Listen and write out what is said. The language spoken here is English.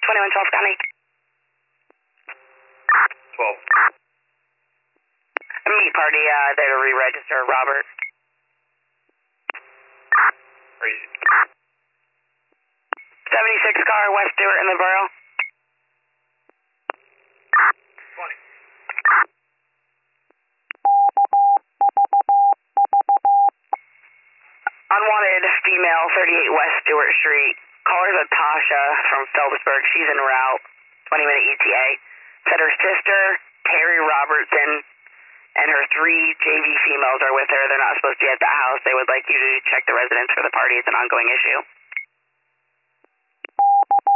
21 Charles County. 12. Meet party there to re-register Robert. Crazy. 76 car, West Stewart in the borough. 20. Unwanted female, 38 West Stewart Street. Caller's Natasha from Feldesburg. She's en route. 20-minute ETA. Said her sister, Terry Robertson, and her 3 JV females are with her. They're not supposed to be at the house. They would like you to check the residence for the party. It's an ongoing issue.